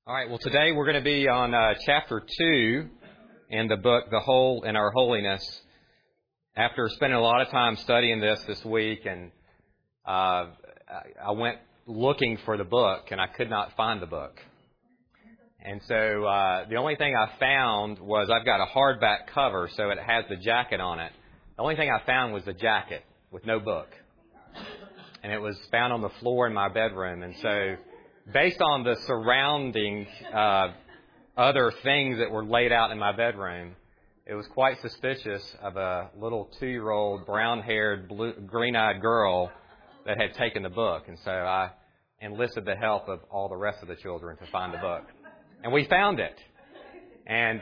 All right, well, today we're going to be on chapter 2 in the book, The Whole in Our Holiness. After spending a lot of time studying this week, and I went looking for the book, and I could not find the book. And so the only thing I found was I've got a hardback cover, so it has the jacket on it. The only thing I found was the jacket with no book. And it was found on the floor in my bedroom, and so based on the surrounding other things that were laid out in my bedroom, it was quite suspicious of a little 2-year-old, brown-haired, green-eyed girl that had taken the book. And so I enlisted the help of all the rest of the children to find the book. And we found it. And,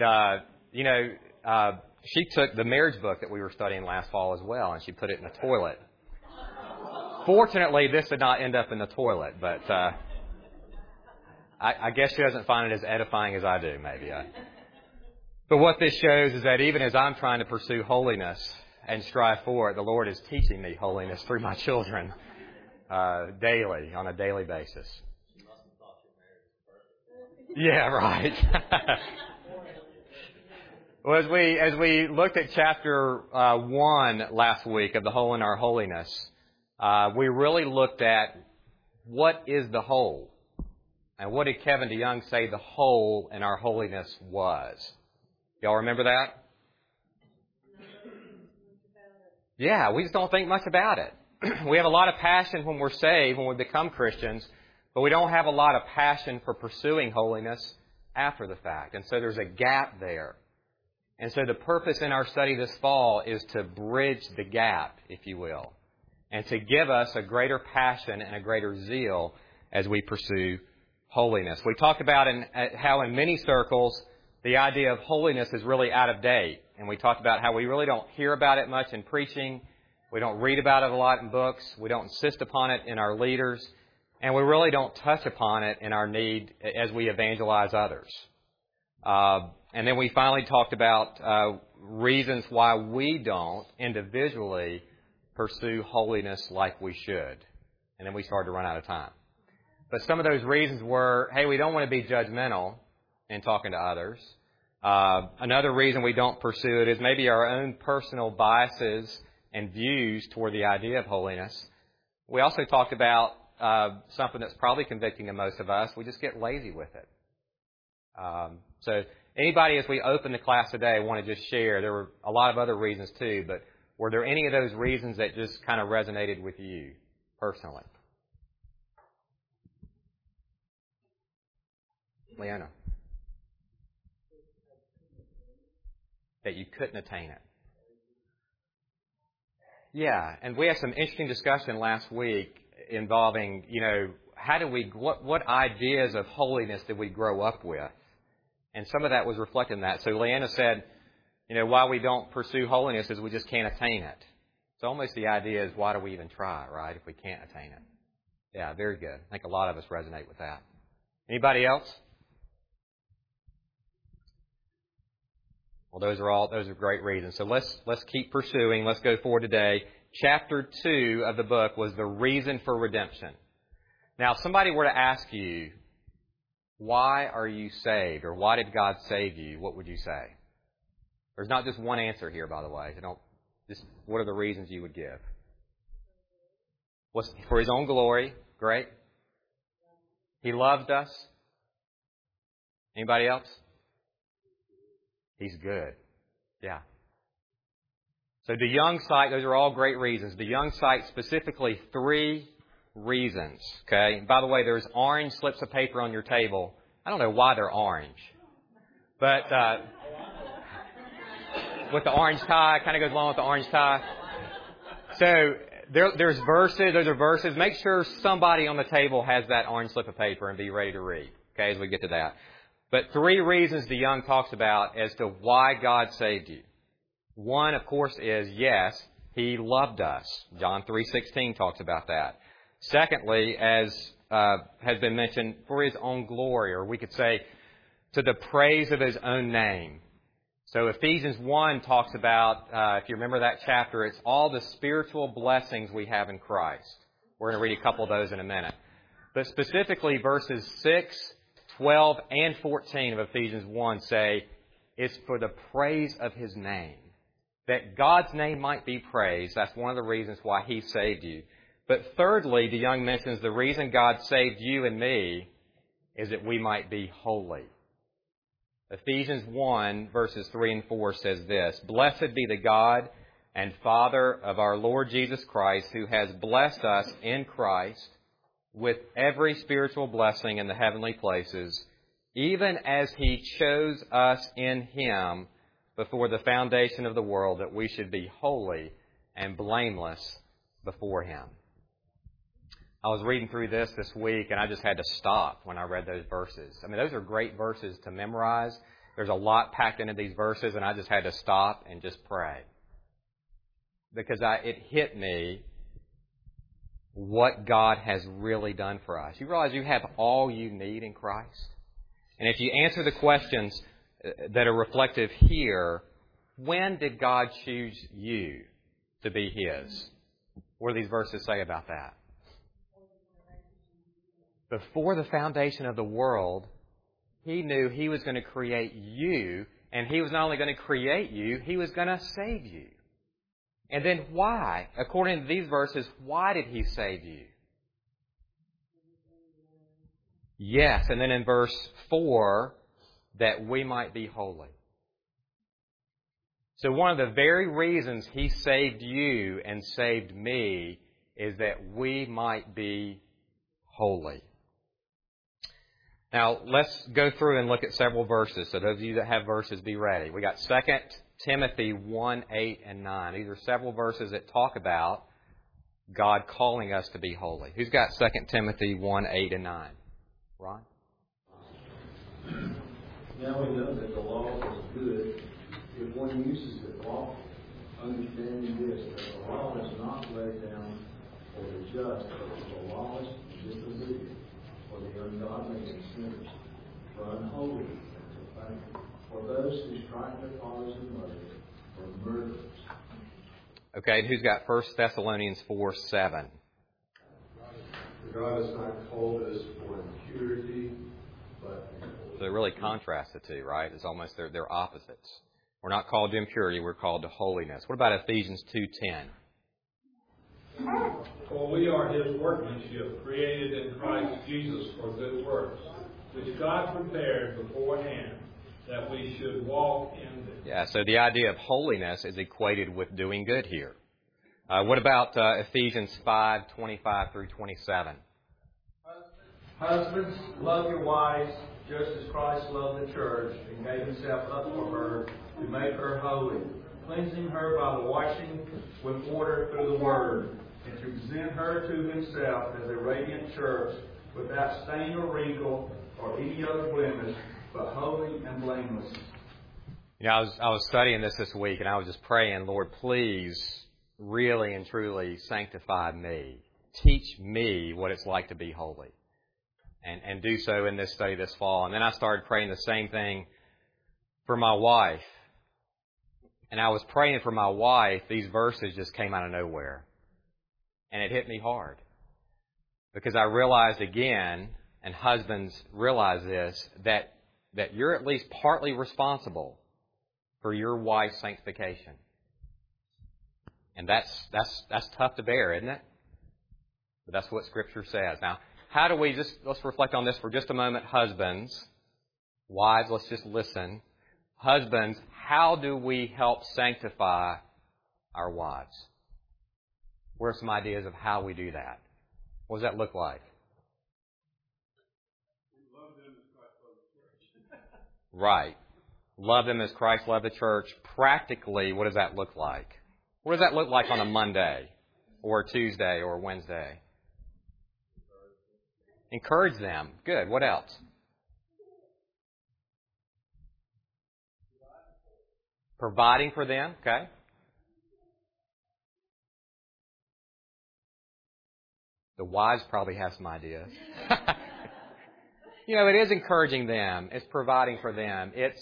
she took the marriage book that we were studying last fall as well, and she put it in the toilet. Fortunately, this did not end up in the toilet, but I guess she doesn't find it as edifying as I do, maybe. But what this shows is that even as I'm trying to pursue holiness and strive for it, the Lord is teaching me holiness through my children daily, on a daily basis. Yeah, right. Well, as we looked at chapter 1 last week of The Whole in Our Holiness, we really looked at what is the whole. And what did Kevin DeYoung say the whole in our holiness was? Y'all remember that? Yeah, we just don't think much about it. We have a lot of passion when we're saved, when we become Christians, but we don't have a lot of passion for pursuing holiness after the fact. And so there's a gap there. And so the purpose in our study this fall is to bridge the gap, if you will, and to give us a greater passion and a greater zeal as we pursue holiness. We talked about how in many circles the idea of holiness is really out of date. And we talked about how we really don't hear about it much in preaching. We don't read about it a lot in books. We don't insist upon it in our leaders. And we really don't touch upon it in our need as we evangelize others. And then we finally talked about reasons why we don't individually pursue holiness like we should. And then we started to run out of time. But some of those reasons were, hey, we don't want to be judgmental in talking to others. Another reason we don't pursue it is maybe our own personal biases and views toward the idea of holiness. We also talked about something that's probably convicting to most of us. We just get lazy with it. So anybody, as we open the class today, want to just share? There were a lot of other reasons too, but were there any of those reasons that just kind of resonated with you personally? Leona. That you couldn't attain it. Yeah, and we had some interesting discussion last week involving, what ideas of holiness did we grow up with? And some of that was reflected in that. So Leanna said, why we don't pursue holiness is we just can't attain it. So almost the idea is, why do we even try, right, if we can't attain it? Yeah, very good. I think a lot of us resonate with that. Anybody else? Well, those are great reasons. So let's keep pursuing. Let's go forward today. Chapter 2 of the book was the reason for redemption. Now, if somebody were to ask you, why are you saved, or why did God save you, what would you say? There's not just one answer here, by the way. What are the reasons you would give? For His own glory. Great. He loved us. Anybody else? He's good. Yeah. So DeYoung cite, those are all great reasons. DeYoung cite specifically 3 reasons. Okay. By the way, there's orange slips of paper on your table. I don't know why they're orange. But with the orange tie, kind of goes along with the orange tie. So there's verses, those are verses. Make sure somebody on the table has that orange slip of paper and be ready to read. Okay, as we get to that. But 3 reasons DeYoung talks about as to why God saved you. One, of course, is, yes, He loved us. John 3:16 talks about that. Secondly, as has been mentioned, for His own glory, or we could say to the praise of His own name. So Ephesians 1 talks about, if you remember that chapter, it's all the spiritual blessings we have in Christ. We're going to read a couple of those in a minute. But specifically verses 6, 12 and 14 of Ephesians 1 say it's for the praise of His name. That God's name might be praised. That's one of the reasons why He saved you. But thirdly, DeYoung mentions the reason God saved you and me is that we might be holy. Ephesians 1 verses 3 and 4 says this, "Blessed be the God and Father of our Lord Jesus Christ, who has blessed us in Christ with every spiritual blessing in the heavenly places, even as He chose us in Him before the foundation of the world, that we should be holy and blameless before Him." I was reading through this week, and I just had to stop when I read those verses. I mean, those are great verses to memorize. There's a lot packed into these verses, and I just had to stop and just pray. Because it hit me what God has really done for us. You realize you have all you need in Christ? And if you answer the questions that are reflective here, when did God choose you to be His? What do these verses say about that? Before the foundation of the world, He knew He was going to create you, and He was not only going to create you, He was going to save you. And then why? According to these verses, why did He save you? Yes, and then in verse 4, that we might be holy. So one of the very reasons He saved you and saved me is that we might be holy. Now, let's go through and look at several verses. So those of you that have verses, be ready. We got 2 Timothy 1, 8, and 9. These are several verses that talk about God calling us to be holy. Who's got 2 Timothy 1, 8, and 9? Ron? Now we know that the law is good if one uses it lawfully, understanding this, that the law is not laid down for the just, but for the lawless and disobedient, for the ungodly and sinners, for unholy and profane, for those who strike their fathers and mothers, for murderers. Okay, and who's got 1 Thessalonians 4, 7? For God has not called us for impurity, but So they really contrast the two, right? It's almost they're opposites. We're not called to impurity, we're called to holiness. What about Ephesians 2:10? For we are His workmanship, created in Christ Jesus for good works, which God prepared beforehand that we should walk in them. Yeah, so the idea of holiness is equated with doing good here. What about Ephesians 5:25 through 27? Husbands, love your wives, just as Christ loved the church and gave Himself up for her to make her holy, cleansing her by the washing with water through the Word, and to present her to Himself as a radiant church, without stain or wrinkle or any other blemish, but holy and blameless. You know, I was studying this week, and I was just praying, Lord, please, really and truly sanctify me. Teach me what it's like to be holy. And do so in this study this fall. And then I started praying the same thing for my wife. And I was praying for my wife, these verses just came out of nowhere. And it hit me hard. Because I realized again, and husbands realize this, that you're at least partly responsible for your wife's sanctification. And that's tough to bear, isn't it? But that's what Scripture says. Now, how do we let's reflect on this for just a moment, husbands. Wives, let's just listen. Husbands, how do we help sanctify our wives? What are some ideas of how we do that? What does that look like? Love them as Christ loved the church. Right. Love them as Christ loved the church. Practically, what does that look like? What does that look like on a Monday or a Tuesday or a Wednesday? Encourage them. Good. What else? Providing for them. Okay. The wives probably have some ideas. It is encouraging them. It's providing for them. It's,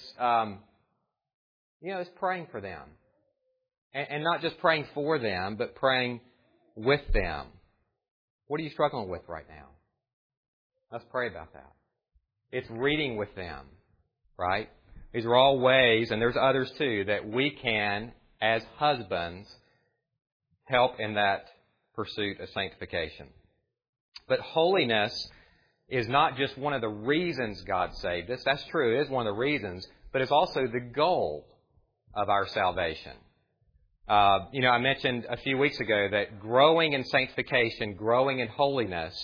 it's praying for them. And not just praying for them, but praying with them. What are you struggling with right now? Let's pray about that. It's reading with them, right? These are all ways, and there's others too, that we can, as husbands, help in that pursuit of sanctification. But holiness is not just one of the reasons God saved us. That's true, it is one of the reasons, but it's also the goal of our salvation. I mentioned a few weeks ago that growing in sanctification, growing in holiness,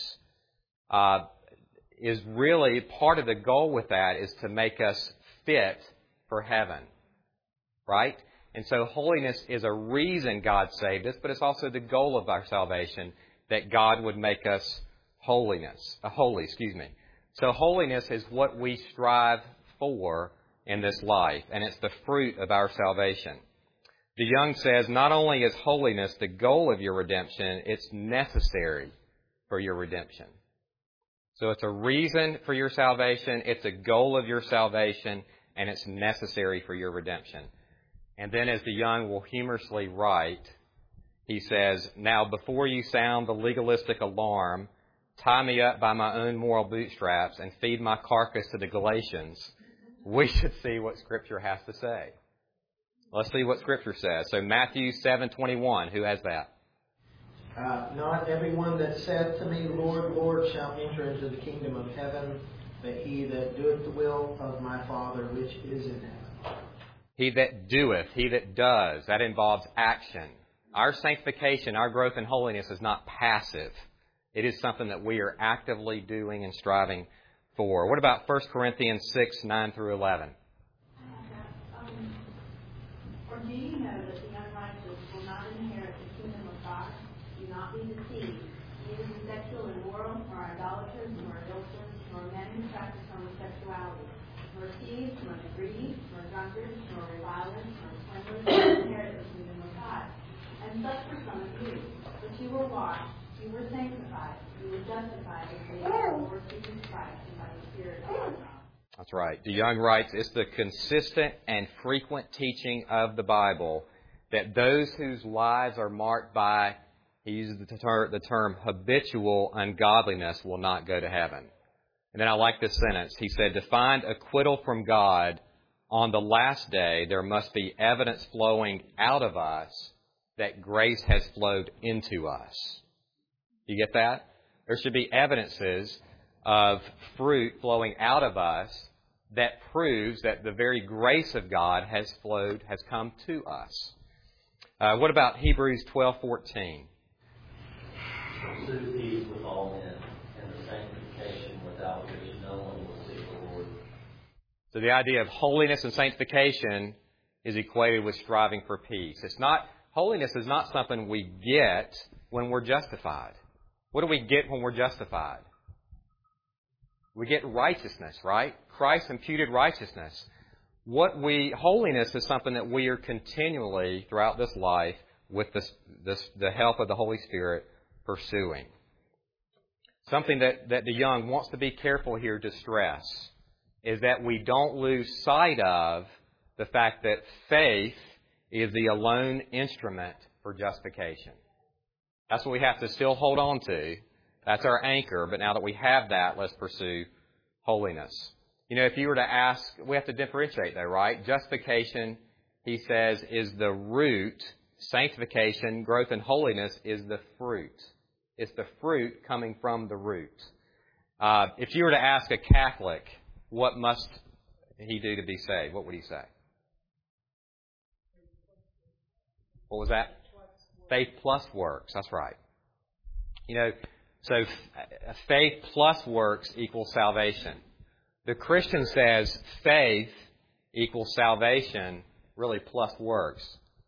is really part of the goal with that is to make us fit for heaven, right? And so holiness is a reason God saved us, but it's also the goal of our salvation that God would make us holy. So holiness is what we strive for in this life, and it's the fruit of our salvation. DeYoung says, not only is holiness the goal of your redemption, it's necessary for your redemption. So it's a reason for your salvation, it's a goal of your salvation, and it's necessary for your redemption. And then as DeYoung will humorously write, he says, now before you sound the legalistic alarm, tie me up by my own moral bootstraps and feed my carcass to the Galatians, we should see what Scripture has to say. Let's see what Scripture says. So Matthew 7:21, who has that? Not everyone that saith to me, Lord, Lord, shall enter into the kingdom of heaven, but he that doeth the will of my Father which is in heaven. He that doeth, he that does, that involves action. Our sanctification, our growth in holiness is not passive. It is something that we are actively doing and striving for. What about 1 Corinthians 6:9 through 11? Or do you know that the unrighteous will not inherit the kingdom of God? Do not be deceived. Neither the sexual immoral, nor idolaters, nor adulterers, nor men who practice homosexuality, nor thieves, nor the greedy, nor drunkards, nor revilers, nor swindlers will inherit the kingdom of God. And such were some of you. But you were washed, you were sanctified, you were justified in the name of the Lord Jesus Christ and by the Spirit of God. That's right. DeYoung writes, it's the consistent and frequent teaching of the Bible that those whose lives are marked by, he uses the term habitual ungodliness, will not go to heaven. And then I like this sentence. He said, to find acquittal from God on the last day, there must be evidence flowing out of us that grace has flowed into us. You get that? There should be evidences of fruit flowing out of us that proves that the very grace of God has come to us. What about Hebrews 12:14? Pursue peace with all men, and the sanctification without which no one will see the Lord. So the idea of holiness and sanctification is equated with striving for peace. Holiness is not something we get when we're justified. What do we get when we're justified? We get righteousness, right? Christ imputed righteousness. Holiness is something that we are continually, throughout this life, with the help of the Holy Spirit, pursuing. Something that DeYoung wants to be careful here to stress is that we don't lose sight of the fact that faith is the alone instrument for justification. That's what we have to still hold on to. That's our anchor, but now that we have that, let's pursue holiness. If you were to ask, we have to differentiate though, right? Justification, he says, is the root. Sanctification, growth in holiness, is the fruit. It's the fruit coming from the root. If you were to ask a Catholic, what must he do to be saved? What would he say? What was that? Faith plus works. That's right. So faith plus works equals salvation. The Christian says faith equals salvation, really plus works.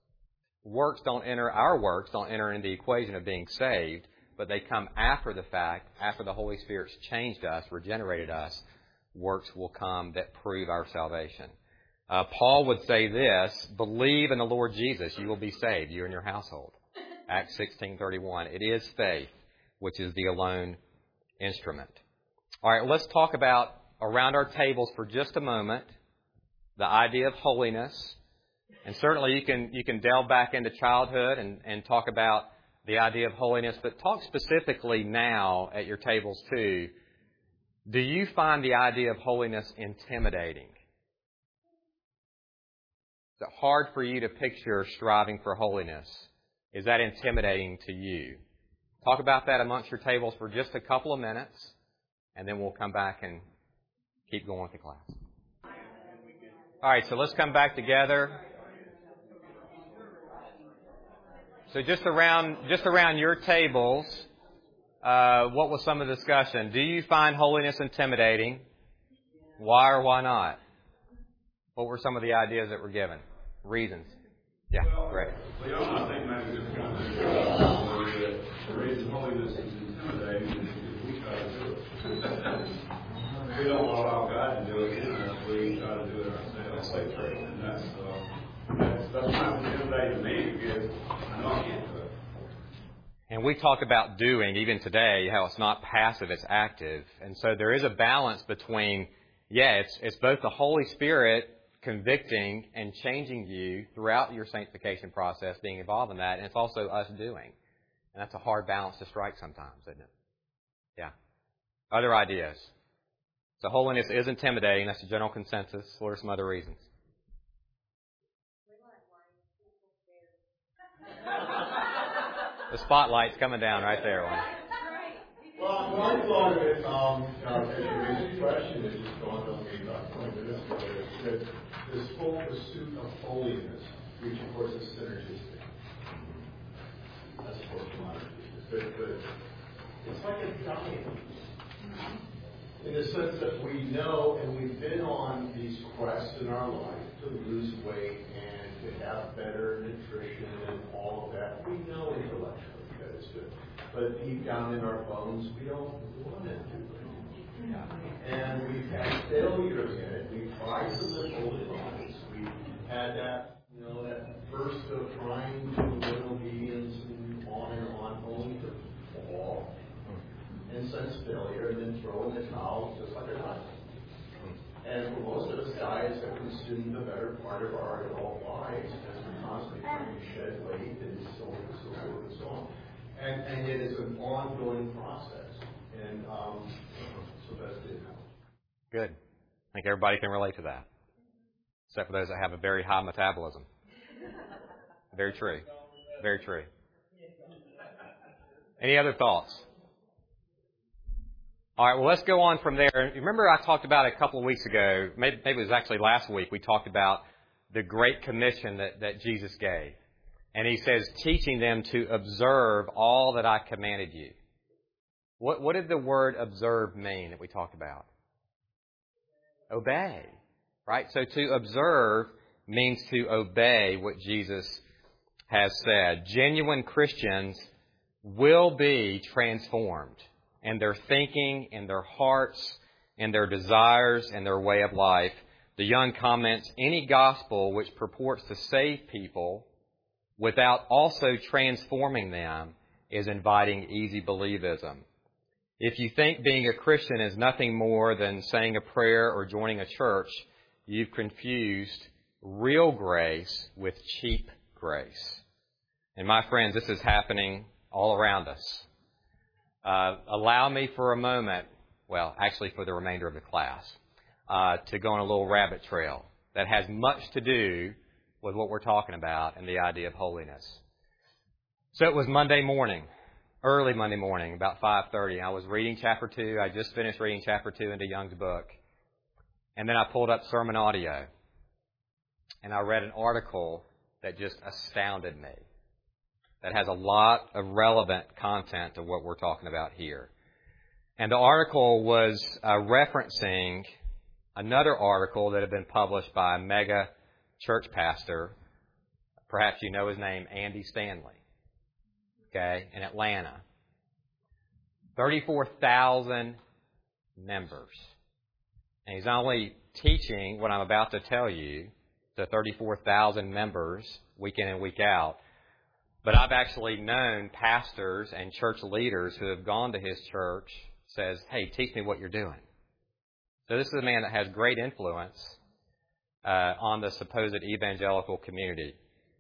Our works don't enter into the equation of being saved, but they come after the fact, after the Holy Spirit's changed us, regenerated us. Works will come that prove our salvation. Paul would say this, believe in the Lord Jesus, you will be saved, you and your household. Acts 16:31. It is faith, which is the alone instrument. All right, let's talk about, around our tables for just a moment, the idea of holiness. And certainly you can delve back into childhood and talk about the idea of holiness, but talk specifically now at your tables too Do you find the idea of holiness intimidating? Is it hard for you to picture striving for holiness? Is that intimidating to you? Talk about that amongst your tables for just a couple of minutes, and then we'll come back and keep going with the class. All right, so let's come back together. So just around your tables, what was some of the discussion? Do you find holiness intimidating? Why or why not? What were some of the ideas that were given? Reasons. Yeah, great. I think maybe that the reason holiness is intimidating is because we try to do it. We don't allow God to do it in us. We try to do it ourselves. And that's not intimidating to me because I know I can't do it. And we talk about doing, even today, how it's not passive, it's active. And so there is a balance between, it's both the Holy Spirit convicting and changing you throughout your sanctification process, being involved in that, and it's also us doing. And that's a hard balance to strike sometimes, isn't it? Yeah. Other ideas? So holiness is intimidating. That's the general consensus. What are some other reasons? The spotlight's coming down right there. Well, I thought of it, this question that just dawned on me about 20 minutes ago, is that this full pursuit of holiness, which of course is synergistic. That's of course monergistic. But it's like a diet. In the sense that we know and we've been on these quests in our life to lose weight and to have better nutrition and all of that. We know intellectually that it's good. But deep down in our bones, we don't want to do it. And we've had failures in it. We've tried to live holy lives. We've had that burst of trying to live in obedience and on, only to fall and sense failure and then throw in the towel just like a knife. And for most of us, diets have consumed the better part of our adult lives as we're constantly trying to shed weight and so on and so forth and so on. And yet it's an ongoing process. And so that's it. Good. I think everybody can relate to that, except for those that have a very high metabolism. Very true. Very true. Any other thoughts? All right, well, let's go on from there. Remember I talked about a couple of weeks ago, maybe it was actually last week, we talked about the Great Commission that Jesus gave. And he says, teaching them to observe all that I commanded you. What did the word observe mean that we talked about? Obey, right? So to observe means to obey what Jesus has said. Genuine Christians will be transformed in their thinking, in their hearts, in their desires, and their way of life. The Young comments, any gospel which purports to save people without also transforming them is inviting easy believism. If you think being a Christian is nothing more than saying a prayer or joining a church, you've confused real grace with cheap grace. And my friends, this is happening all around us. Allow me for a moment, well, actually for the remainder of the class, to go on a little rabbit trail that has much to do with what we're talking about and the idea of holiness. So it was Monday morning, early Monday morning, about 5:30. I was reading chapter 2. I just finished reading chapter 2 into Young's book. And then I pulled up sermon audio. And I read an article that just astounded me, that has a lot of relevant content to what we're talking about here. And the article was referencing another article that had been published by a mega church pastor. Perhaps you know his name, Andy Stanley, okay, in Atlanta. 34,000 members. And he's not only teaching what I'm about to tell you to 34,000 members week in and week out, but I've actually known pastors and church leaders who have gone to his church, says, hey, teach me what you're doing. So this is a man that has great influence on the supposed evangelical community.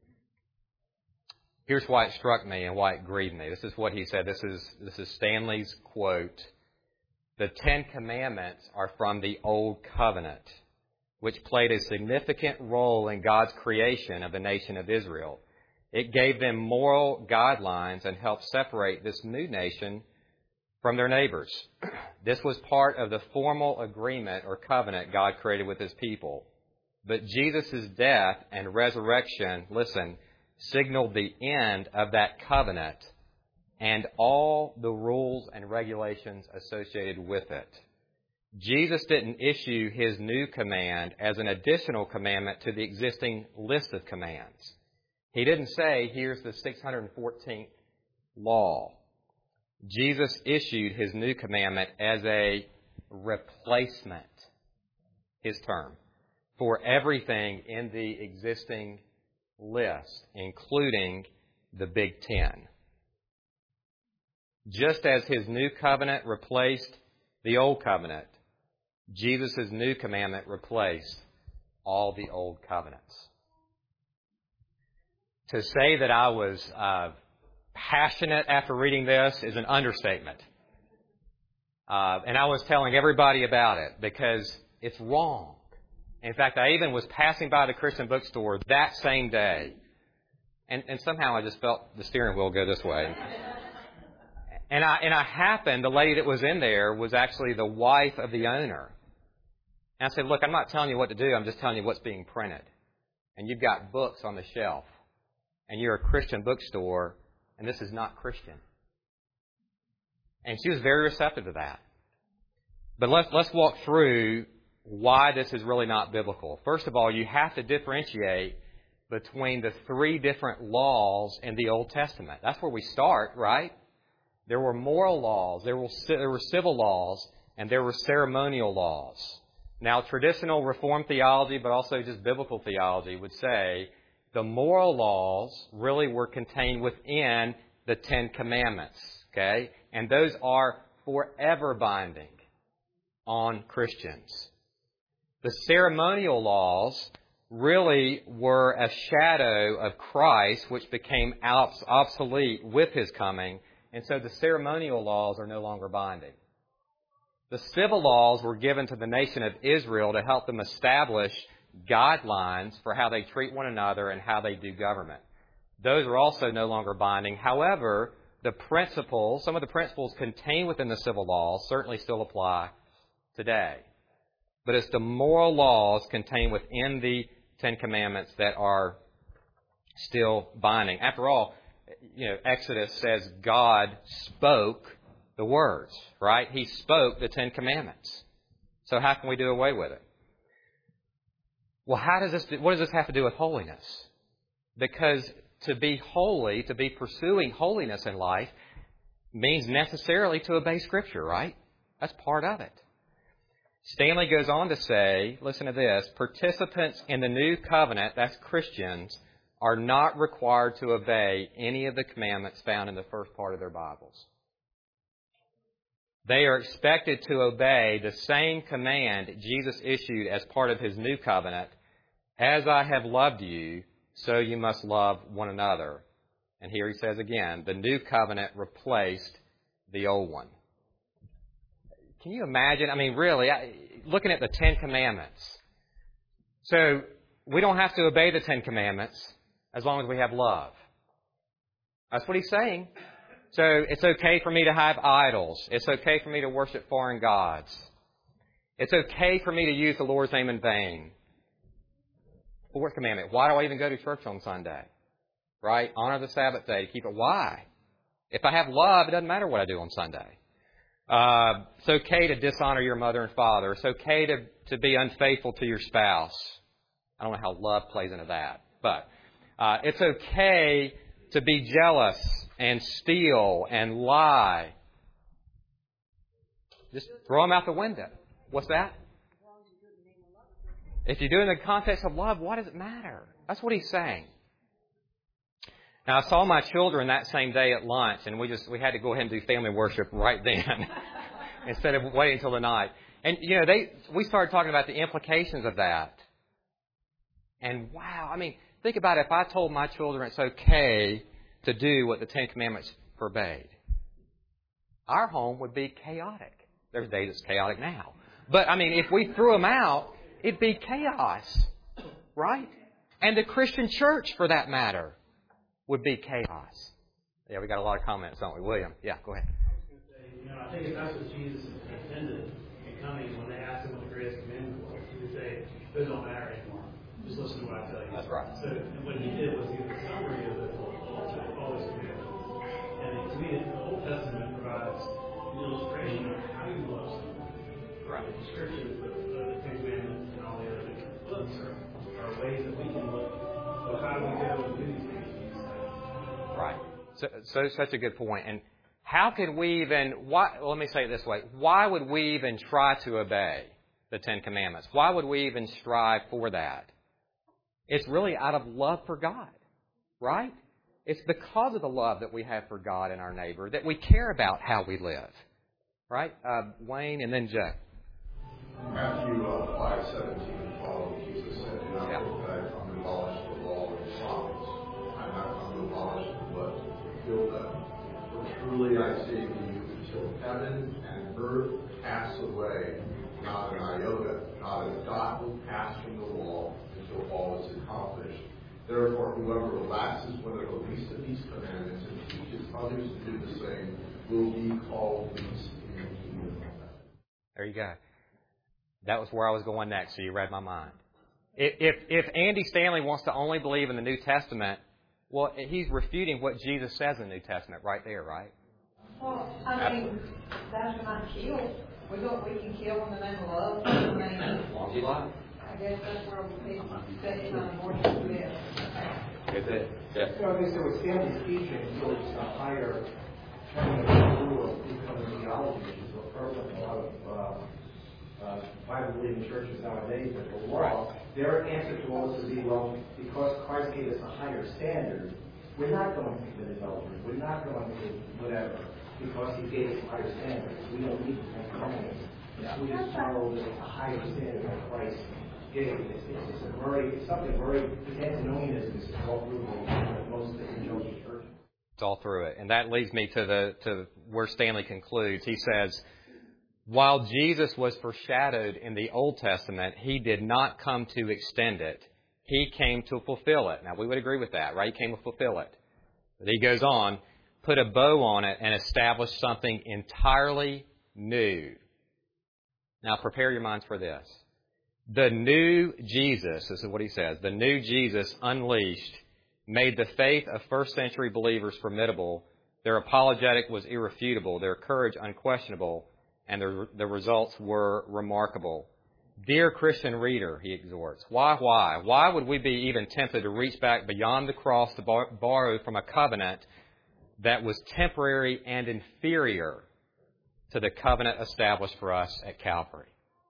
Here's why it struck me and why it grieved me. This is what he said. This is Stanley's quote. The Ten Commandments are from the Old Covenant, which played a significant role in God's creation of the nation of Israel. It gave them moral guidelines and helped separate this new nation from their neighbors. This was part of the formal agreement or covenant God created with His people. But Jesus' death and resurrection, listen, signaled the end of that covenant and all the rules and regulations associated with it. Jesus didn't issue His new command as an additional commandment to the existing list of commands. He didn't say, here's the 614th law. Jesus issued His new commandment as a replacement, His term, for everything in the existing list, including the Big Ten. Just as His new covenant replaced the old covenant, Jesus' new commandment replaced all the old covenants. To say that I was passionate after reading this is an understatement. And I was telling everybody about it because it's wrong. In fact, I even was passing by the Christian bookstore that same day. And somehow I just felt the steering wheel go this way. And I happened, the lady that was in there was actually the wife of the owner. And I said, look, I'm not telling you what to do. I'm just telling you what's being printed. And you've got books on the shelf. And you're a Christian bookstore. And this is not Christian. And she was very receptive to that. But let's walk through why this is really not biblical. First of all, you have to differentiate between the three different laws in the Old Testament. That's where we start, right? There were moral laws, there were civil laws, and there were ceremonial laws. Now, traditional Reformed theology, but also just biblical theology, would say the moral laws really were contained within the Ten Commandments, okay? And those are forever binding on Christians. The ceremonial laws really were a shadow of Christ, which became obsolete with His coming, and so the ceremonial laws are no longer binding. The civil laws were given to the nation of Israel to help them establish guidelines for how they treat one another and how they do government. Those are also no longer binding. However, some of the principles contained within the civil laws certainly still apply today. But it's the moral laws contained within the Ten Commandments that are still binding. After all, Exodus says God spoke the words, right? He spoke the Ten Commandments. So how can we do away with it? Well, what does this have to do with holiness? Because to be holy, to be pursuing holiness in life, means necessarily to obey Scripture, right? That's part of it. Stanley goes on to say, listen to this, participants in the new covenant, that's Christians, are not required to obey any of the commandments found in the first part of their Bibles. They are expected to obey the same command Jesus issued as part of His new covenant, as I have loved you, so you must love one another. And here he says again, the new covenant replaced the old one. Can you imagine? I mean, really, looking at the Ten Commandments. So we don't have to obey the Ten Commandments as long as we have love. That's what he's saying. So it's okay for me to have idols. It's okay for me to worship foreign gods. It's okay for me to use the Lord's name in vain. Fourth commandment, why do I even go to church on Sunday? Right? Honor the Sabbath day to keep it. Why? If I have love, it doesn't matter what I do on Sunday. It's okay to dishonor your mother and father. It's okay to be unfaithful to your spouse. I don't know how love plays into that. But it's okay to be jealous and steal and lie. Just throw them out the window. What's that? If you do it in the context of love, what does it matter? That's what he's saying. Now, I saw my children that same day at lunch, and we had to go ahead and do family worship right then instead of waiting until the night. And, we started talking about the implications of that. And wow, I mean, think about it. If I told my children it's okay to do what the Ten Commandments forbade, our home would be chaotic. There's days it's chaotic now. But, I mean, if we threw them out, it'd be chaos, right? And the Christian church, for that matter, would be chaos. Yeah, we got a lot of comments, don't we, William? Yeah, go ahead. I think that's what Jesus intended in coming when they asked him what the greatest commandment was. He would say, it don't matter anymore. Just listen to what I tell you. That's right. So what he did was give a summary of all those commandments. And to me, the Old Testament provides an illustration of how you love someone. Right. The descriptions of the Ten Commandments and all the other books are ways that we can look. Well, how do we go and do these things? Right. So such a good point. And how could we even, let me say it this way. Why would we even try to obey the Ten Commandments? Why would we even strive for that? It's really out of love for God, right? It's because of the love that we have for God and our neighbor that we care about how we live, right? Wayne and then Joe. Matthew 5:17 follow, Jesus said, "Do not think that I come to abolish the law and the prophets. I have not come to abolish but to fulfill them. For truly I say to you, until heaven and earth pass away, not an iota, not a dot will pass from the law until all is accomplished. Therefore, whoever relaxes one of the least of these commandments and teaches others to do the same will be called least in the kingdom of heaven." There you go. That was where I was going next, so you read my mind. If Andy Stanley wants to only believe in the New Testament, well, he's refuting what Jesus says in the New Testament right there, right? Well, I mean, that's not kill. We can kill in the name of love. As long as you love. I guess that's where we say it's not more than this. Good bit. Yeah. So I guess with Stanley's teaching, really just a higher kind of rule of becoming theology, which is what prevalent in a lot of Bible-believing churches nowadays. That the law, their answer to all this would be, well, because Christ gave us a higher standard, we're not going to commit adultery. We're not going to whatever, because He gave us a higher standard. We don't need to make commandments. We just follow a higher standard that Christ gave. It's something very antinomianism is all through most evangelical churches. It's all through it, and that leads me to where Stanley concludes. He says, while Jesus was foreshadowed in the Old Testament, He did not come to extend it. He came to fulfill it. Now, we would agree with that, right? He came to fulfill it. But he goes on, put a bow on it and establish something entirely new. Now, prepare your minds for this. The new Jesus, this is what he says, the new Jesus unleashed made the faith of first century believers formidable. Their apologetic was irrefutable, their courage unquestionable, and the results were remarkable. Dear Christian reader, he exhorts, why? Why would we be even tempted to reach back beyond the cross to borrow from a covenant that was temporary and inferior to the covenant established for us at Calvary?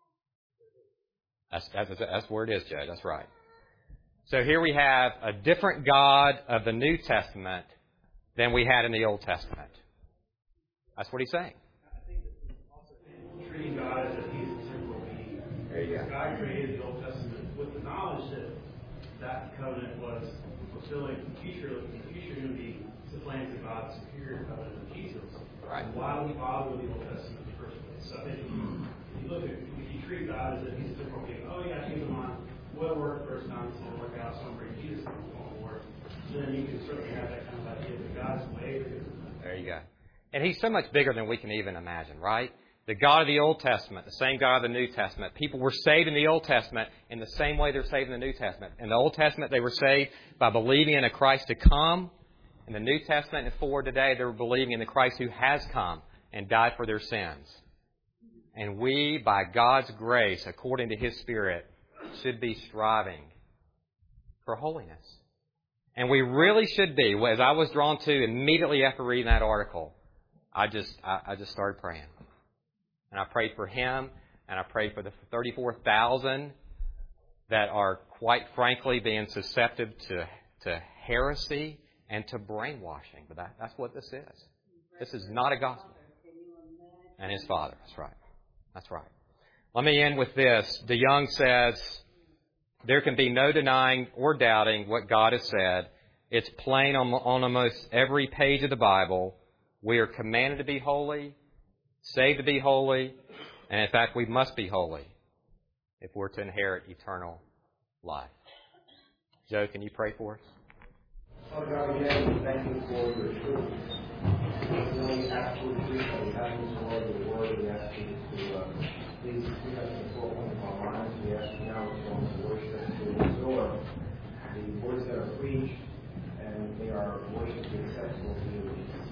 That's where it is, Joe. That's right. So here we have a different God of the New Testament than we had in the Old Testament. That's what he's saying. Treating God as if He's a temporal being. There you go. God created the Old Testament with the knowledge that covenant was fulfilling the future human being supplanted by the superior covenant of Jesus. Right. Why do we bother with the Old Testament in the first place? So I think if you look at, if you treat God as if He's a temporal being, oh yeah, He's on what worked first time, it's going to work out, so I'm bring Jesus won't work. Then you can certainly have that kind of idea that God's way bigger than that. There you go. And He's so much bigger than we can even imagine, right? The God of the Old Testament, the same God of the New Testament. People were saved in the Old Testament in the same way they're saved in the New Testament. In the Old Testament, they were saved by believing in a Christ to come. In the New Testament and forward today, they were believing in the Christ who has come and died for their sins. And we, by God's grace, according to His Spirit, should be striving for holiness. And we really should be. As I was drawn to immediately after reading that article, I just started praying. And I prayed for him, and I prayed for the 34,000 that are, quite frankly, being susceptible to heresy and to brainwashing. But that's what this is. This is not a gospel. And his father. That's right. That's right. Let me end with this. DeYoung says, there can be no denying or doubting what God has said. It's plain on almost every page of the Bible. We are commanded to be holy, saved to be holy, and in fact we must be holy if we're to inherit eternal life. Joe, can you pray for us? Father God, again, we thank you for your truth. We know the absolute truth that we have in this world, your word. We ask you to please bring us to the forefront of our minds. We ask you now to worship, to restore the words that are preached, and may our worship be acceptable to you.